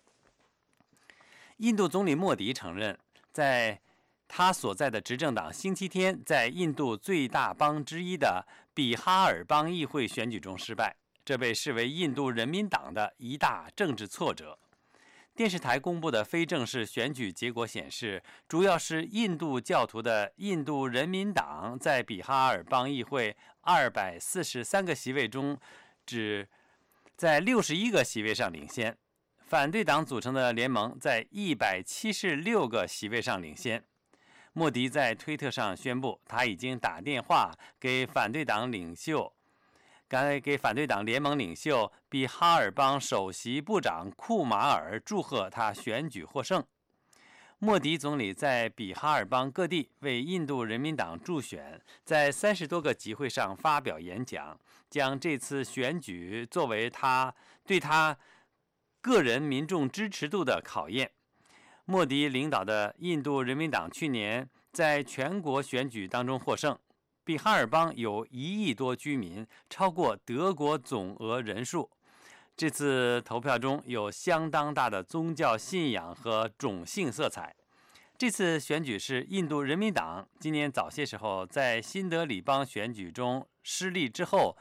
印度总理莫迪承认，在他所在的执政党星期天在印度最大邦之一的比哈尔邦议会选举中失败，这被视为印度人民党的一大政治挫折。电视台公布的非正式选举结果显示，主要是印度教徒的印度人民党在比哈尔邦议会二百四十三个席位中，只在六十一个席位上领先；反对党组成的联盟在一百七十六个席位上领先。莫迪在推特上宣布，他已经打电话给反对党领袖。该给反对党联盟领袖比哈尔邦首席部长库马尔祝贺他选举获胜。莫迪总理在比哈尔邦各地为印度人民党助选，在三十多个集会上发表演讲，将这次选举作为他对他个人民众支持度的考验。莫迪领导的印度人民党去年在全国选举当中获胜。比哈尔邦有一亿多居民，超过德国总额人数。这次投票中有相当大的宗教信仰和种姓色彩。这次选举是印度人民党今年早些时候在新德里邦选举中失利之后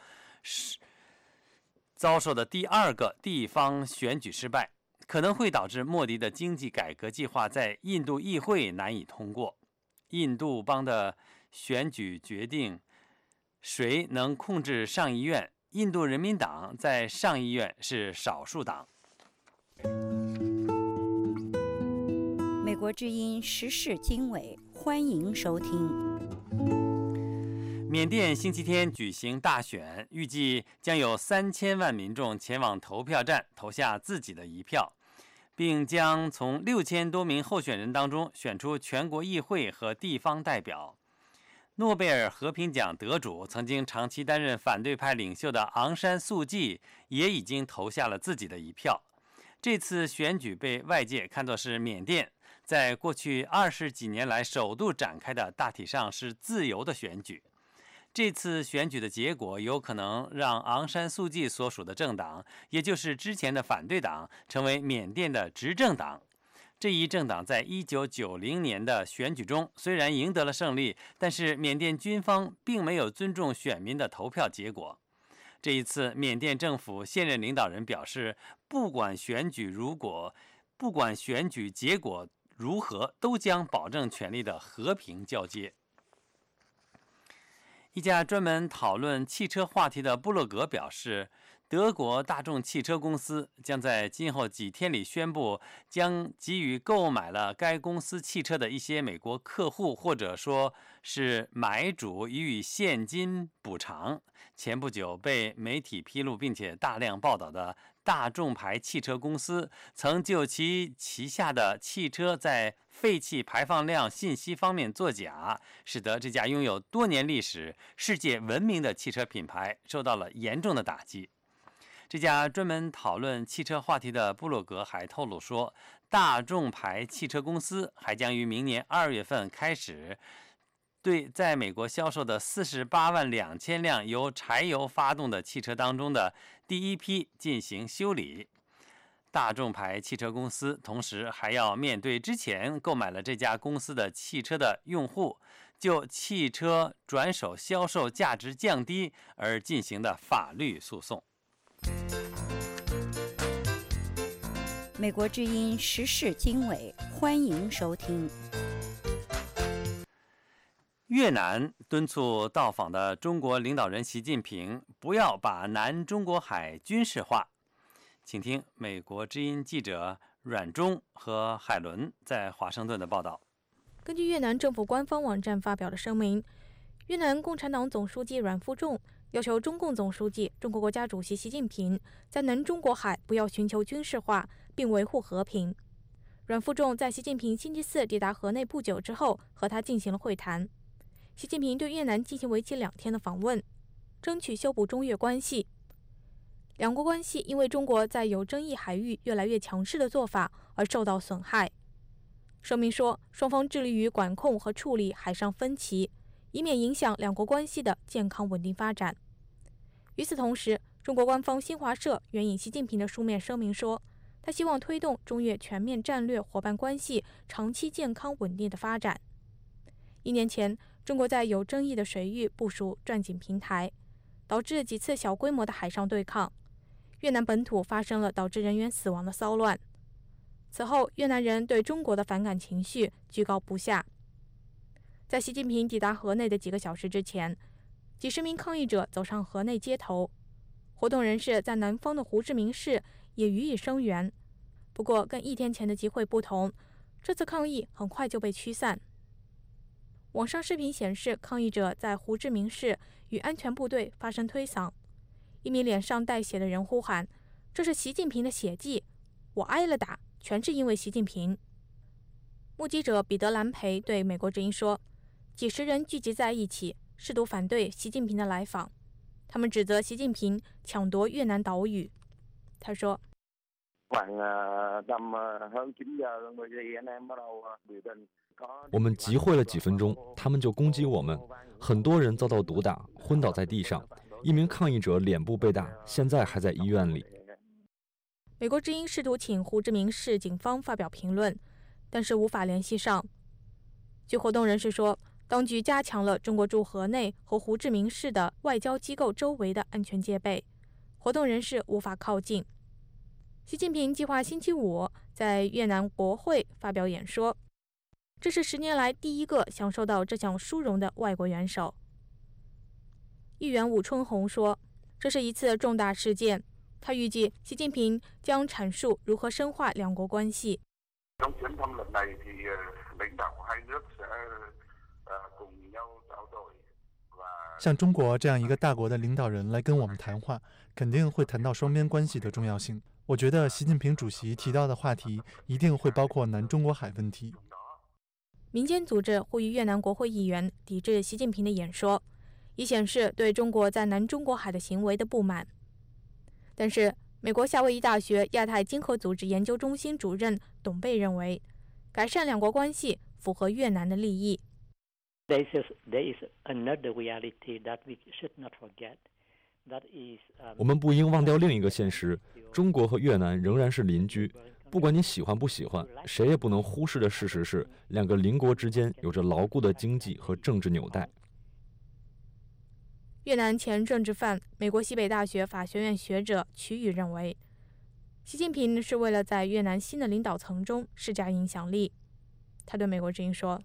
遭受的第二个地方选举失败，可能会导致莫迪的经济改革计划在印度议会难以通过。印度邦的选举决定谁能控制上议院。印度人民党在上议院是少数党。 美国之音时事经纬，欢迎收听。 缅甸星期天举行大选，预计将有三千万民众前往投票站投下自己的一票，并将从六千多名候选人当中选出全国议会和地方代表。诺贝尔和平奖得主、曾经长期担任反对派领袖的昂山素季也已经投下了自己的一票。这次选举被外界看作是缅甸在过去二十几年来首度展开的大体上是自由的选举。这次选举的结果有可能让昂山素季所属的政党，也就是之前的反对党，成为缅甸的执政党。 这一政党在一九九零年的选举中虽然赢得了胜利，但是缅甸军方并没有尊重选民的投票结果。这一次，缅甸政府现任领导人表示，不管选举如果，不管选举结果如何，都将保证权力的和平交接。一家专门讨论汽车话题的部落格表示，德国大众汽车公司将在今后几天里宣布，将给予购买了该公司汽车的一些美国客户或者说是买主予以现金补偿。前不久被媒体披露并且大量报道的大众牌汽车公司，曾就其旗下的汽车在废气排放量信息方面作假，使得这家拥有多年历史、世界闻名的汽车品牌受到了严重的打击。这家专门讨论汽车话题的部落格还透露说，大众牌汽车公司还将于明年二月份开始对在美国销售的四十八万两千辆由柴油发动的汽车当中的第一批进行修理。大众牌汽车公司同时还要面对之前购买了这家公司的汽车的用户就汽车转手销售价值降低而进行的法律诉讼。 美国之音时事经纬，欢迎收听。 越南敦促到访的中国领导人习近平不要把南中国海军事化。请听美国之音记者阮忠和海伦在华盛顿的报道。 根据越南政府官方网站发表的声明，越南共产党总书记阮富仲要求中共总书记、中国国家主席习近平在南中国海不要寻求军事化，并维护和平。阮富仲在习近平星期四抵达河内不久之后和他进行了会谈。习近平对越南进行为期两天的访问，争取修补中越关系。两国关系因为中国在有争议海域越来越强势的做法而受到损害。声明说，双方致力于管控和处理海上分歧，以免影响两国关系的健康稳定发展。与此同时，中国官方新华社援引习近平的书面声明说，他希望推动中越全面战略伙伴关系长期健康稳定的发展。一年前，中国在有争议的水域部署钻井平台，导致几次小规模的海上对抗。越南本土发生了导致人员死亡的骚乱。此后，越南人对中国的反感情绪居高不下。在习近平抵达河内的几个小时之前，几十名抗议者走上河内街头，活动人士在南方的胡志明市也予以声援。不过，跟一天前的集会不同，这次抗议很快就被驱散。网上视频显示，抗议者在胡志明市与安全部队发生推搡。一名脸上带血的人呼喊：“这是习近平的血迹，我挨了打，全是因为习近平。”目击者彼得·兰培对美国之音说：“几十人聚集在一起，试图反对习近平的来访。他们指责习近平抢夺越南岛屿。”他说：“ 我们集会了几分钟，他们就攻击我们，很多人遭到毒打，昏倒在地上。一名抗议者脸部被打，现在还在医院里。” 美国之音试图请胡志明市警方发表评论，但是无法联系上。据活动人士说，当局加强了中国驻河内和胡志明市的外交机构周围的安全戒备，活动人士无法靠近。习近平计划星期五在越南国会发表演说，这是十年来第一个享受到这项殊荣的外国元首。议员武春红说，这是一次重大事件。他预计习近平将阐述如何深化两国关系。 像中国这样一个大国的领导人来跟我们谈话，肯定会谈到双边关系的重要性。我觉得习近平主席提到的话题一定会包括南中国海问题。 民间组织呼吁越南国会议员抵制习近平的演说，以显示对中国在南中国海的行为的不满。但是，美国夏威夷大学亚太经合组织研究中心主任董贝认为，改善两国关系符合越南的利益。 There is, there is another reality that we should not forget. 我们不应忘掉另一个现实：中国和越南仍然是邻居。不管你喜欢不喜欢，谁也不能忽视的事实是，两个邻国之间有着牢固的经济和政治纽带。 越南前政治犯、美国西北大学法学院学者曲宇认为，习近平是为了在越南新的领导层中施加影响力。他对美国之音说：“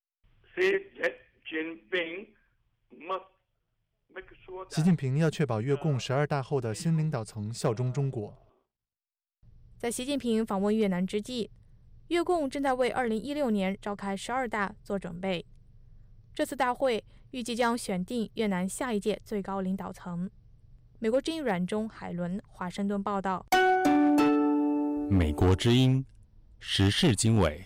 习近平要确保越共十二大后的新领导层效忠中国。” 在习近平访问越南之际，越共正在为二零一六年召开十二大做准备。这次大会预计将选定越南下一届最高领导层。美国之音阮中、海伦华盛顿报道。 美国之音时事经纬。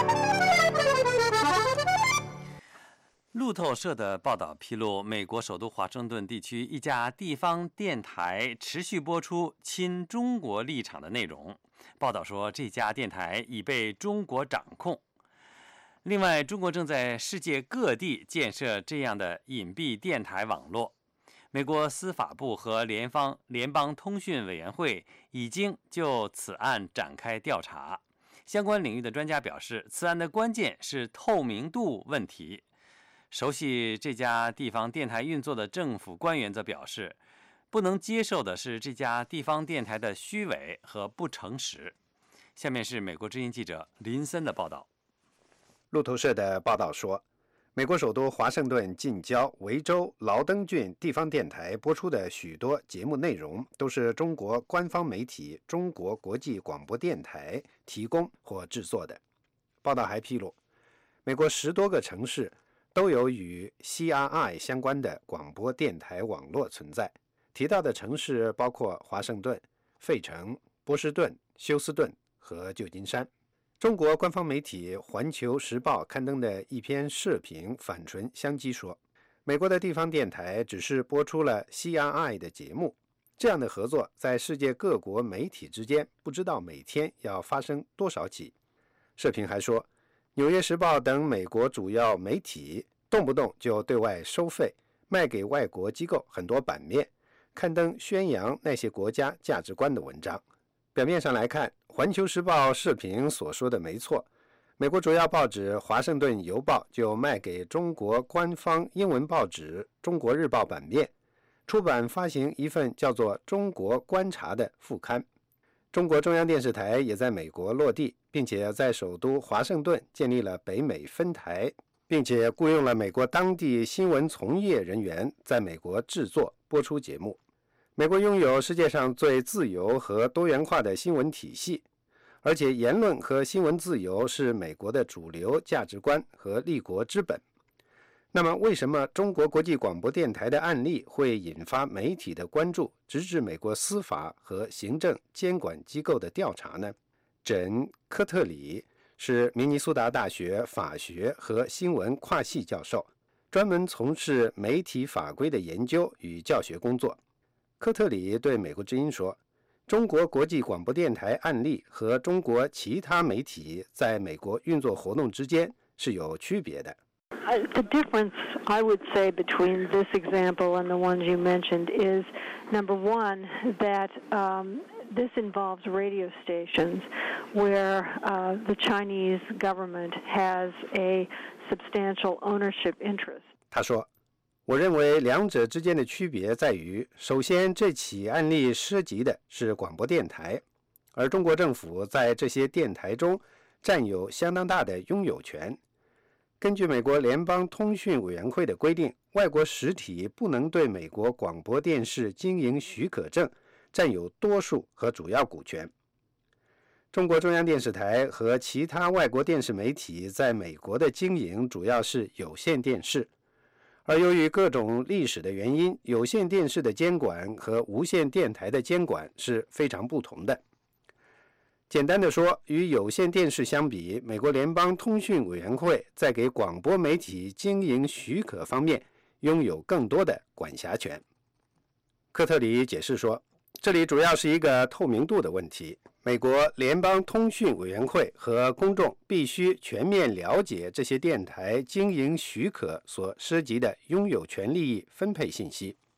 路透社的报道披露，美国首都华盛顿地区一家地方电台持续播出亲中国立场的内容。报道说，这家电台已被中国掌控。另外，中国正在世界各地建设这样的隐蔽电台网络。美国司法部和联邦联邦通讯委员会已经就此案展开调查。相关领域的专家表示，此案的关键是透明度问题。熟悉这家地方电台运作的政府官员则表示，不能接受的是这家地方电台的虚伪和不诚实。下面是美国之音记者林森的报道。 路透社的报道说，美国首都华盛顿近郊维州劳登郡地方电台播出的许多节目内容都是中国官方媒体中国国际广播电台提供或制作的。报道还披露，美国十多个城市都有与 C R I 相关的广播电台网络存在。提到的城市包括华盛顿、费城、波士顿、休斯顿和旧金山。中国官方媒体《环球时报》刊登的一篇社评反唇相讥说，美国的地方电台只是播出了 C R I 的节目，这样的合作在世界各国媒体之间不知道每天要发生多少起。社评还说，《纽约时报》等美国主要媒体动不动就对外收费，卖给外国机构很多版面，刊登宣扬那些国家价值观的文章。表面上来看，《环球时报》社评所说的没错，美国主要报纸《华盛顿邮报》就卖给中国官方英文报纸《中国日报》版面，出版发行一份叫做《中国观察》的副刊。中国中央电视台也在美国落地，并且在首都华盛顿建立了北美分台，并且雇佣了美国当地新闻从业人员在美国制作播出节目。美国拥有世界上最自由和多元化的新闻体系，而且言论和新闻自由是美国的主流价值观和立国之本。那么，为什么中国国际广播电台的案例会引发媒体的关注，直至美国司法和行政监管机构的调查呢？珍·科特里是明尼苏达大学法学和新闻跨系教授，专门从事媒体法规的研究与教学工作。科特里对美国之音说，中国国际广播电台案例和中国其他媒体在美国运作活动之间是有区别的。 Uh, the difference, I would say, between this example and the ones you mentioned is, number one, that um, this involves radio stations where uh, the Chinese government has a substantial ownership interest. 他说，我认为两者之间的区别在于，首先，这起案例涉及的是广播电台，而中国政府在这些电台中占有相当大的拥有权。根据美国联邦通讯委员会的规定，外国实体不能对美国广播电视经营许可证占有多数和主要股权。中国中央电视台和其他外国电视媒体在美国的经营主要是有线电视，而由于各种历史的原因，有线电视的监管和无线电台的监管是非常不同的。简单的说，与有线电视相比，美国联邦通讯委员会在给广播媒体经营许可方面拥有更多的管辖权。科特里解释说，这里主要是一个透明度的问题。美国联邦通讯委员会和公众必须全面了解这些电台经营许可所涉及的拥有权利益分配信息。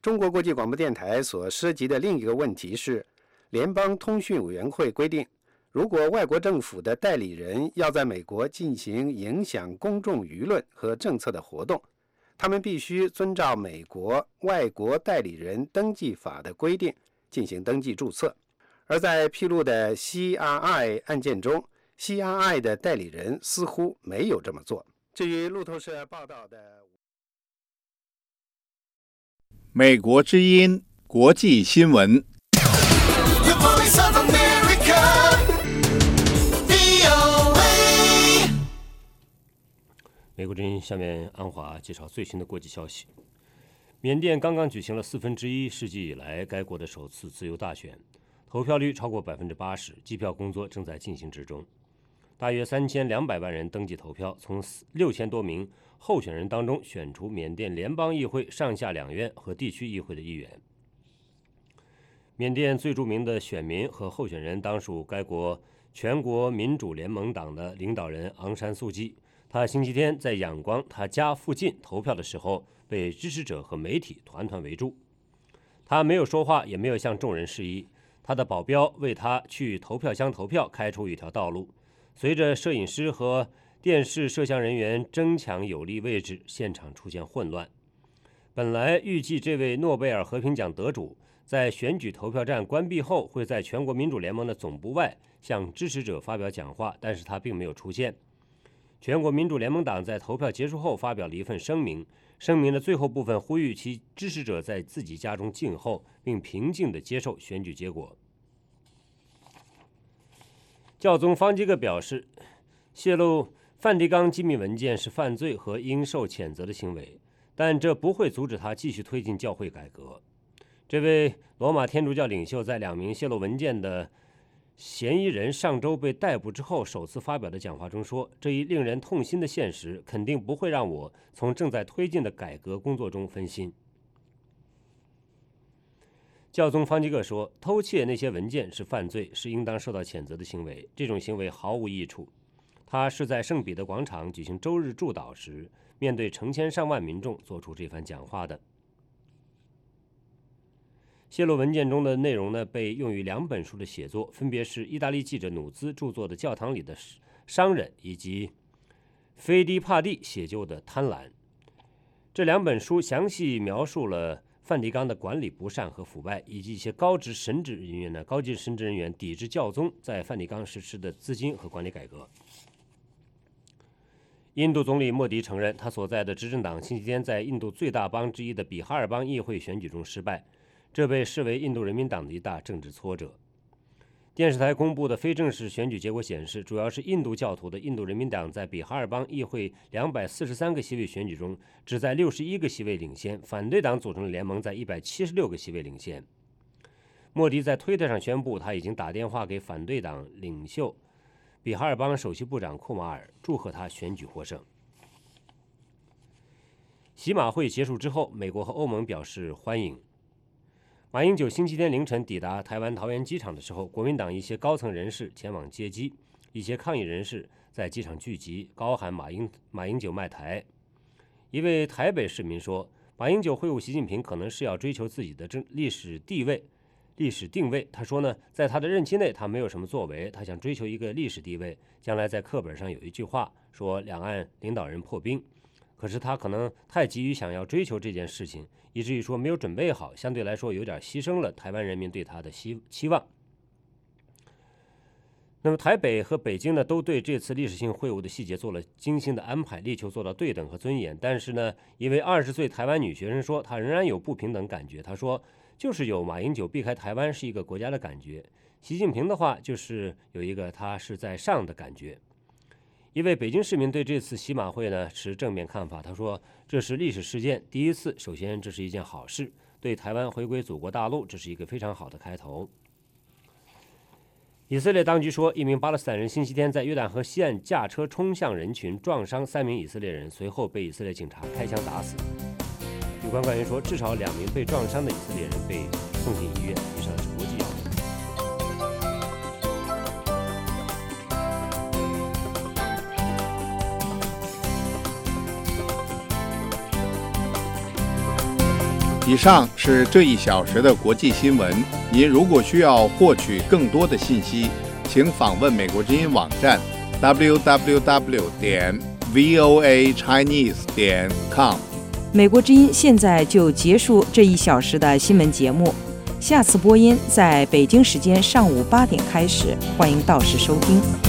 中国国际广播电台所涉及的另一个问题是，联邦通讯委员会规定，如果外国政府的代理人要在美国进行影响公众舆论和政策的活动，他们必须遵照美国外国代理人登记法的规定进行登记注册。而在披露的 C R I 案件中， C R I 的代理人似乎没有这么做。至于路透社报道的美国之音国际新闻。 美国之音，下面安华介绍最新的国际消息。缅甸刚刚举行了四分之一世纪以来该国的首次自由大选，投票率超过百分之八十，计票工作正在进行之中。大约三千两百万人登记投票，从六千多名候选人当中选出缅甸联邦议会上下两院和地区议会的议员。缅甸最著名的选民和候选人当属该国全国民主联盟党的领导人昂山素季。他星期天在仰光他家附近投票的时候，被支持者和媒体团团围住。他没有说话，也没有向众人示意。他的保镖为他去投票箱投票开出一条道路。随着摄影师和电视摄像人员争抢有利位置，现场出现混乱。本来预计这位诺贝尔和平奖得主在选举投票站关闭后会在全国民主联盟的总部外向支持者发表讲话，但是他并没有出现。全国民主联盟党在投票结束后发表了一份声明，声明的最后部分呼吁其支持者在自己家中静候，并平静地接受选举结果。教宗方济各表示，泄露梵蒂冈机密文件是犯罪和应受谴责的行为，但这不会阻止他继续推进教会改革。这位罗马天主教领袖在两名泄露文件的嫌疑人上周被逮捕之后首次发表的讲话中说，这一令人痛心的现实肯定不会让我从正在推进的改革工作中分心。教宗方济各说，偷窃那些文件是犯罪，是应当受到谴责的行为，这种行为毫无益处。他是在圣彼得广场举行周日祝祷时，面对成千上万民众做出这番讲话的。泄露文件中的内容呢，被用于两本书的写作，分别是意大利记者努兹著作的《教堂里的商人》以及菲迪帕蒂写就的《贪婪》。这两本书详细描述了梵蒂冈的管理不善和腐败，以及一些高职神职人员呢，高级神职人员抵制教宗在梵蒂冈实施的资金和管理改革。印度总理莫迪承认，他所在的执政党星期天在印度最大邦之一的比哈尔邦议会选举中失败，这被视为印度人民党的一大政治挫折。电视台公布的非正式选举结果显示，主要是印度教徒的印度人民党在比哈尔邦议会两百四十三个席位选举中只在六十一个席位领先，反对党组成的联盟在一百七十六个席位领先。莫迪在推特上宣布，他已经打电话给反对党领袖比哈尔邦首席部长库马尔，祝贺他选举获胜。喜马会结束之后，美国和欧盟表示欢迎。马英九星期天凌晨抵达台湾桃园机场的时候，国民党一些高层人士前往接机，一些抗议人士在机场聚集，高喊马英马英九卖台。一位台北市民说，马英九会晤习近平可能是要追求自己的历史地位、历史定位。他说呢，在他的任期内他没有什么作为，他想追求一个历史地位，将来在课本上有一句话说两岸领导人破冰。可是他可能太急于想要追求这件事情，以至于说没有准备好，相对来说有点牺牲了台湾人民对他的希期望。那么台北和北京呢，都对这次历史性会晤的细节做了精心的安排，力求做到对等和尊严。但是呢，一位二十岁台湾女学生说，她仍然有不平等感觉。她说，就是有马英九避开台湾是一个国家的感觉，习近平的话就是有一个他是在上的感觉。一位北京市民对这次喜马会呢持正面看法，他说，这是历史事件第一次，首先这是一件好事，对台湾回归祖国大陆这是一个非常好的开头。以色列当局说，一名巴勒斯坦人星期天在约旦河西岸驾车冲向人群，撞伤三名以色列人，随后被以色列警察开枪打死。有关官员说，至少两名被撞伤的以色列人被送进医院。以上是国际要闻。 以上是这一小时的国际新闻。您如果需要获取更多的信息，请访问美国之音网站 double-u double-u double-u 点 v o a chinese 点 com。 美国之音现在就结束这一小时的新闻节目，下次播音在北京时间上午八点开始，欢迎到时收听。